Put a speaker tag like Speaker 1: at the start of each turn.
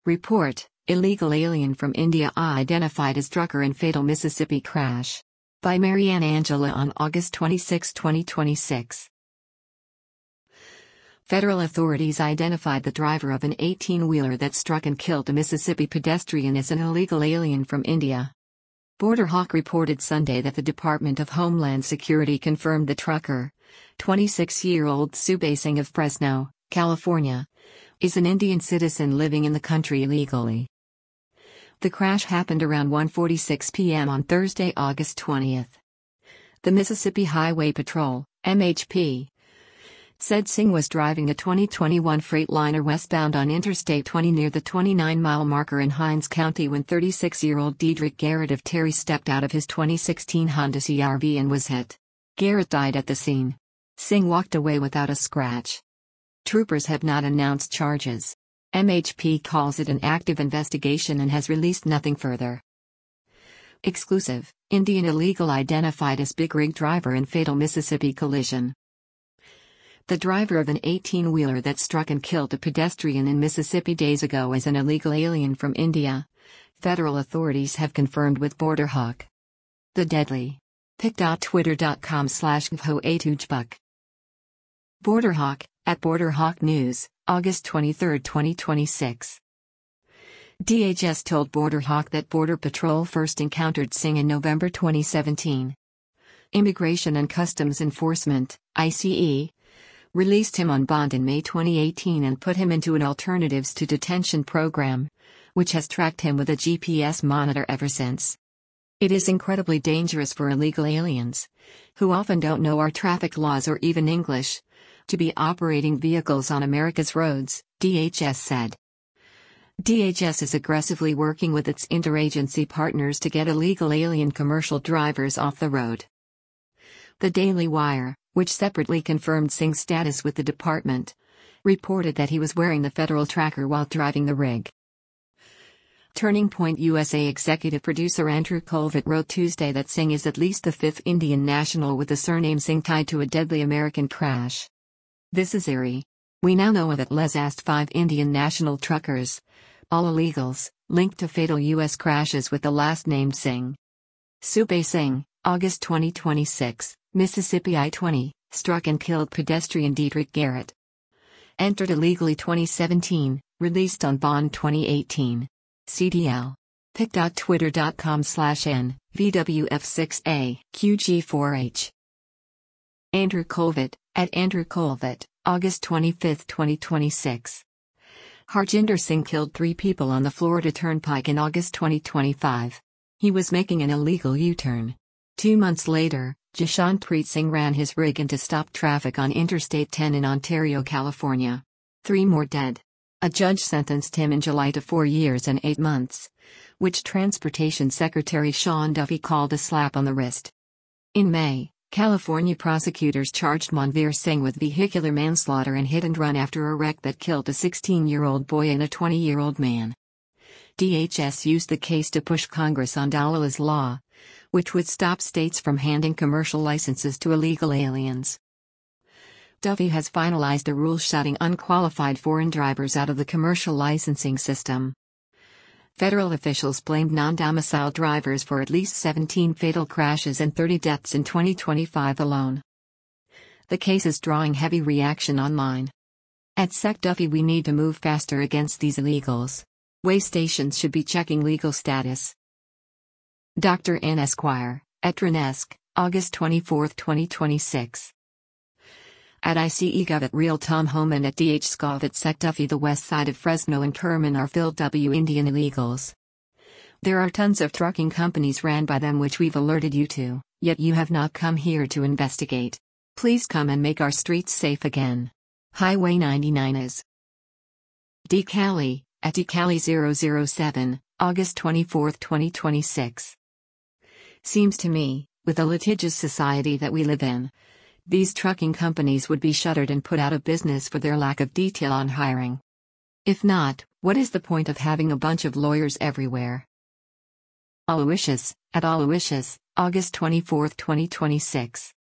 Speaker 1: Report: Illegal alien from India identified as trucker in fatal Mississippi crash. By Marianne Angela on August 26, 2026. Federal authorities identified the driver of an 18-wheeler that struck and killed a Mississippi pedestrian as an illegal alien from India. Border Hawk reported Sunday that the Department of Homeland Security confirmed the trucker, 26-year-old Subay Singh of Fresno, California, is an Indian citizen living in the country illegally. The crash happened around 1:46 p.m. on Thursday, August 20th. The Mississippi Highway Patrol, MHP, said Singh was driving a 2021 Freightliner westbound on Interstate 20 near the 29-mile marker in Hinds County when 36-year-old Dedrick Garrett of Terry stepped out of his 2016 Honda CR-V and was hit. Garrett died at the scene. Singh walked away without a scratch. Troopers have not announced charges. MHP calls it an active investigation and has released nothing further. Exclusive: Indian illegal identified as big rig driver in fatal Mississippi collision. The driver of an 18-wheeler that struck and killed a pedestrian in Mississippi days ago is an illegal alien from India, federal authorities have confirmed with Border Hawk. The deadly. pic.twitter.com/ghoatujbuk. Border Hawk, at Border Hawk News, August 23, 2026. DHS told Border Hawk that Border Patrol first encountered Singh in November 2017. Immigration and Customs Enforcement, ICE, released him on bond in May 2018 and put him into an Alternatives to Detention program, which has tracked him with a GPS monitor ever since. It is incredibly dangerous for illegal aliens, who often don't know our traffic laws or even English, to be operating vehicles on America's roads, DHS said. DHS is aggressively working with its interagency partners to get illegal alien commercial drivers off the road. The Daily Wire, which separately confirmed Singh's status with the department, reported that he was wearing the federal tracker while driving the rig. Turning Point USA executive producer Andrew Colvett wrote Tuesday that Singh is at least the fifth Indian national with the surname Singh tied to a deadly American crash. This is eerie. We now know of at least 5 Indian national truckers, all illegals, linked to fatal U.S. crashes with the last named Singh. Subay Singh, August 2026, Mississippi I-20, struck and killed pedestrian Dedrick Garrett. Entered illegally 2017, released on bond 2018. CDL. pic.twitter.com/n, VWF6A, QG4H. Andrew Colvett, at Andrew Colvett, August 25, 2026. Harjinder Singh killed 3 people on the Florida Turnpike in August 2025. He was making an illegal U-turn. 2 months later, Jashanpreet Singh ran his rig into stop traffic on Interstate 10 in Ontario, California. 3 more dead. A judge sentenced him in July to 4 years and 8 months, which Transportation Secretary Sean Duffy called a slap on the wrist. In May, California prosecutors charged Manveer Singh with vehicular manslaughter and hit and run after a wreck that killed a 16-year-old boy and a 20-year-old man. DHS used the case to push Congress on Dalilah's Law, which would stop states from handing commercial licenses to illegal aliens. Duffy has finalized a rule shutting unqualified foreign drivers out of the commercial licensing system. Federal officials blamed non-domiciled drivers for at least 17 fatal crashes and 30 deaths in 2025 alone. The case is drawing heavy reaction online. At Sec Duffy, we need to move faster against these illegals. Way stations should be checking legal status. Dr. N. Esquire, at Renesque, August 24, 2026. At ICEGov at Real Tom Homan at DHSCOV at Sec Duffy. The west side of Fresno and Kerman are filled with Indian illegals. There are tons of trucking companies ran by them which we've alerted you to, yet you have not come here to investigate. Please come and make our streets safe again. Highway 99 is. DeCali, at DeCali007, August 24, 2026. Seems to me, with the litigious society that we live in, these trucking companies would be shuttered and put out of business for their lack of detail on hiring. If not, what is the point of having a bunch of lawyers everywhere? Aloysius, at Aloysius, August 24, 2026.